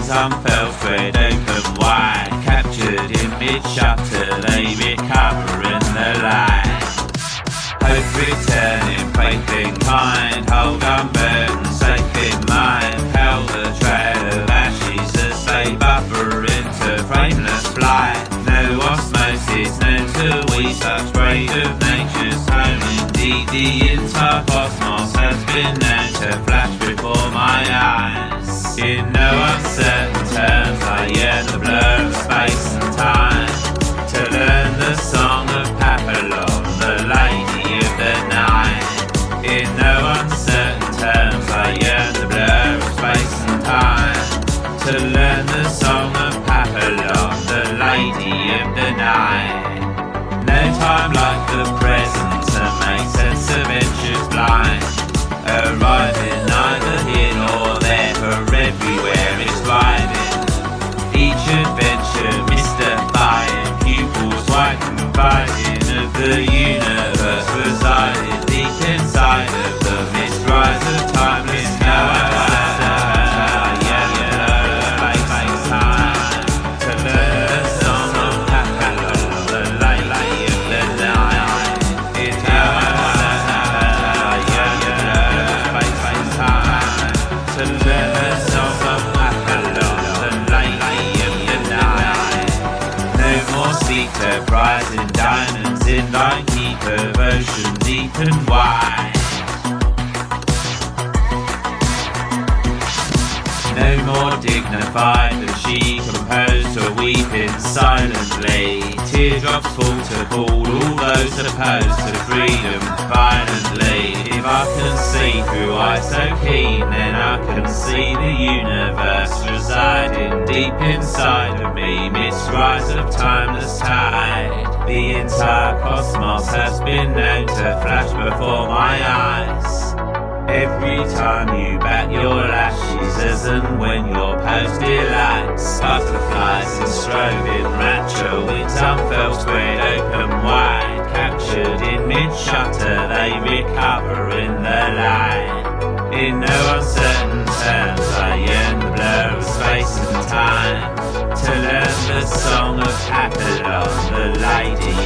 unfurled, spread open wide, captured in mid-shutter, they recover in the light. Hope returning, faith in kind, hold unburdened, safe in mind, held the trail of ashes as they buffer into frameless flight. No osmosis known to we, such brave of nature's home. Indeed, the entire cosmos has been known to flash before my eyes. In no uncertain terms, I yearn the blur of space and time, to learn the song of Papillon, the lady of the night. In no uncertain terms, I yearn the blur of space and time, to learn the song of Papillon, the lady of the night. No time like the present to make sense of ventures blind, arriving neither here nor there, for everywhere it's riding. Each adventure mystifying, pupils wide confiding of the universe, residing deep inside of the mist rise of timeless power. Rising diamonds in thy keep of ocean deep and wide. No more dignified than she, composed to weeping silently. Teardrops fall to call all those opposed to freedom violently. If I can see through eyes so keen, then I can see the universe residing deep inside of me, midst rise of timeless tide. The entire cosmos has been known to flash before my eyes. Every time you bat your lashes, as and when your post delights, butterflies and strove in rapture, with unfurled, spread open wide, captured in mid-shutter, they recover in the light. In no uncertain terms, I yearn the blur of space and time, to learn the song of Papillon, the lady